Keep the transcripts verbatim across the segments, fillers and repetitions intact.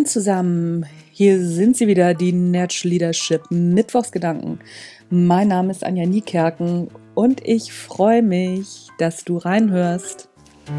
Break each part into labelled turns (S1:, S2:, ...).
S1: zusammen, hier sind sie wieder, die Natural Leadership Mittwochsgedanken. Mein Name ist Anja Niekerken und ich freue mich, dass du reinhörst.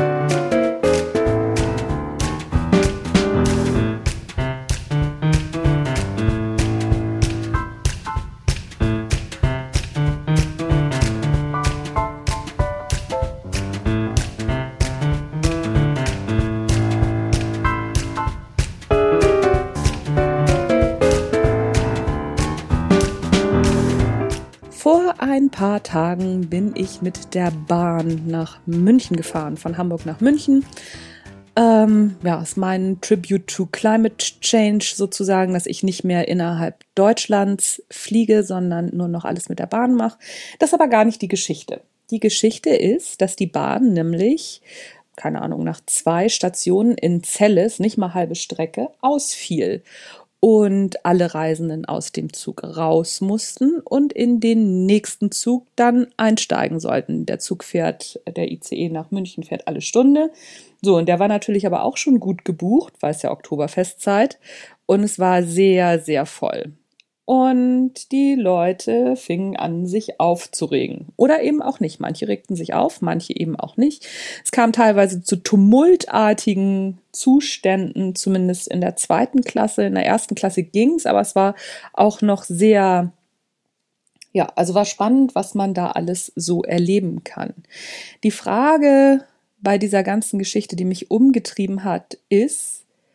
S1: Vor ein paar Tagen bin ich mit der Bahn nach München gefahren, von Hamburg nach München. Ähm, ja, ist mein Tribute to Climate Change sozusagen, dass ich nicht mehr innerhalb Deutschlands fliege, sondern nur noch alles mit der Bahn mache. Das ist aber gar nicht die Geschichte. Die Geschichte ist, dass die Bahn nämlich, keine Ahnung, nach zwei Stationen in Zelles, nicht mal halbe Strecke, ausfiel. Und alle Reisenden aus dem Zug raus mussten und in den nächsten Zug dann einsteigen sollten. Der Zug fährt, der I C E nach München fährt alle Stunde. So, und der war natürlich aber auch schon gut gebucht, weil es ja Oktoberfestzeit. Und es war sehr, sehr voll. Und die Leute fingen an, sich aufzuregen. Oder eben auch nicht. Manche regten sich auf, manche eben auch nicht. Es kam teilweise zu tumultartigen Zuständen, zumindest in der zweiten Klasse. In der ersten Klasse ging es, aber es war auch noch sehr, ja, also war spannend, was man da alles so erleben kann. Die Frage bei dieser ganzen Geschichte, die mich umgetrieben hat, ist,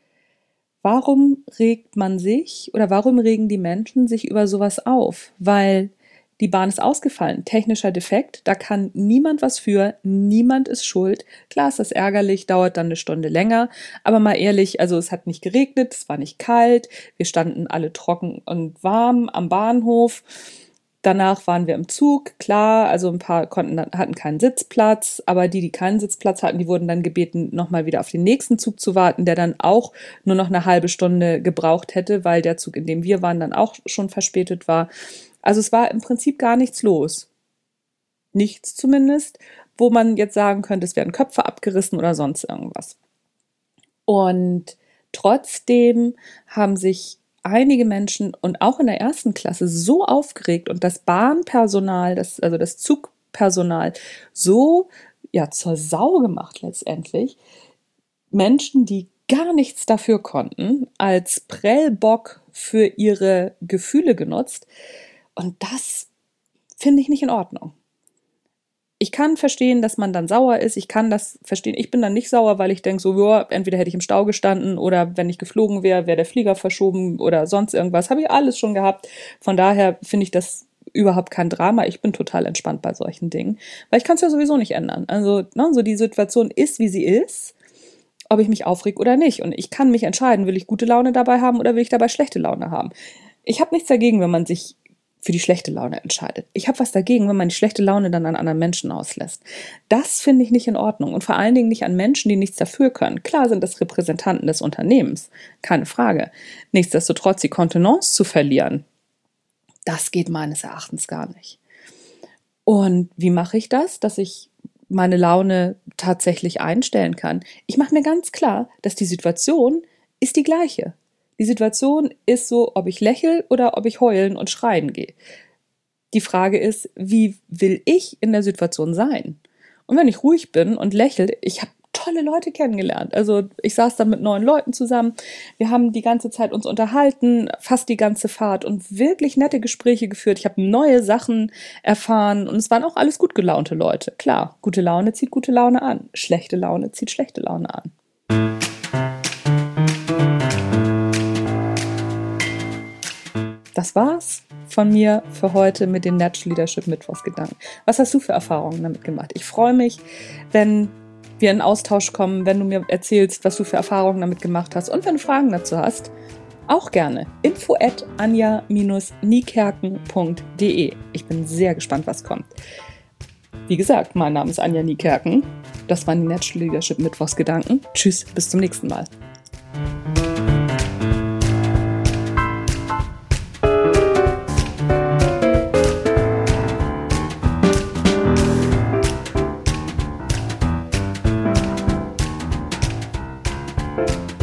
S1: warum regt man sich oder warum regen die Menschen sich über sowas auf? Weil die Bahn ist ausgefallen, technischer Defekt, da kann niemand was für, niemand ist schuld. Klar ist das ärgerlich, dauert dann eine Stunde länger, aber mal ehrlich, also es hat nicht geregnet, es war nicht kalt, wir standen alle trocken und warm am Bahnhof. Danach waren wir im Zug, klar, also ein paar konnten, hatten keinen Sitzplatz, aber die, die keinen Sitzplatz hatten, die wurden dann gebeten, nochmal wieder auf den nächsten Zug zu warten, der dann auch nur noch eine halbe Stunde gebraucht hätte, weil der Zug, in dem wir waren, dann auch schon verspätet war. Also es war im Prinzip gar nichts los. Nichts zumindest, wo man jetzt sagen könnte, es werden Köpfe abgerissen oder sonst irgendwas. Und trotzdem haben sich einige Menschen und auch in der ersten Klasse so aufgeregt und das Bahnpersonal, das, also das Zugpersonal, so ja zur Sau gemacht letztendlich. Menschen, die gar nichts dafür konnten, als Prellbock für ihre Gefühle genutzt. Und das finde ich nicht in Ordnung. Ich kann verstehen, dass man dann sauer ist. Ich kann das verstehen. Ich bin dann nicht sauer, weil ich denke so, ja, entweder hätte ich im Stau gestanden oder wenn ich geflogen wäre, wäre der Flieger verschoben oder sonst irgendwas. Habe ich alles schon gehabt. Von daher finde ich das überhaupt kein Drama. Ich bin total entspannt bei solchen Dingen, weil ich kann es ja sowieso nicht ändern. Also, ne, so die Situation ist, wie sie ist, ob ich mich aufreg oder nicht. Und ich kann mich entscheiden, will ich gute Laune dabei haben oder will ich dabei schlechte Laune haben. Ich habe nichts dagegen, wenn man sich für die schlechte Laune entscheidet. Ich habe was dagegen, wenn man die schlechte Laune dann an anderen Menschen auslässt. Das finde ich nicht in Ordnung und vor allen Dingen nicht an Menschen, die nichts dafür können. Klar sind das Repräsentanten des Unternehmens, keine Frage. Nichtsdestotrotz die Kontenance zu verlieren, das geht meines Erachtens gar nicht. Und wie mache ich das, dass ich meine Laune tatsächlich einstellen kann? Ich mache mir ganz klar, dass die Situation ist die gleiche. Die Situation ist so, ob ich lächle oder ob ich heulen und schreien gehe. Die Frage ist, wie will ich in der Situation sein? Und wenn ich ruhig bin und lächle, ich habe tolle Leute kennengelernt. Also ich saß dann mit neun Leuten zusammen. Wir haben die ganze Zeit uns unterhalten, fast die ganze Fahrt und wirklich nette Gespräche geführt. Ich habe neue Sachen erfahren und es waren auch alles gut gelaunte Leute. Klar, gute Laune zieht gute Laune an. Schlechte Laune zieht schlechte Laune an. Das war's von mir für heute mit den Natural Leadership Mittwochsgedanken. Was hast du für Erfahrungen damit gemacht? Ich freue mich, wenn wir in Austausch kommen, wenn du mir erzählst, was du für Erfahrungen damit gemacht hast und wenn du Fragen dazu hast, auch gerne. info at anja niekerken punkt de. Ich bin sehr gespannt, was kommt. Wie gesagt, mein Name ist Anja Niekerken. Das waren die Natural Leadership Mittwochsgedanken. Tschüss, bis zum nächsten Mal. Bye.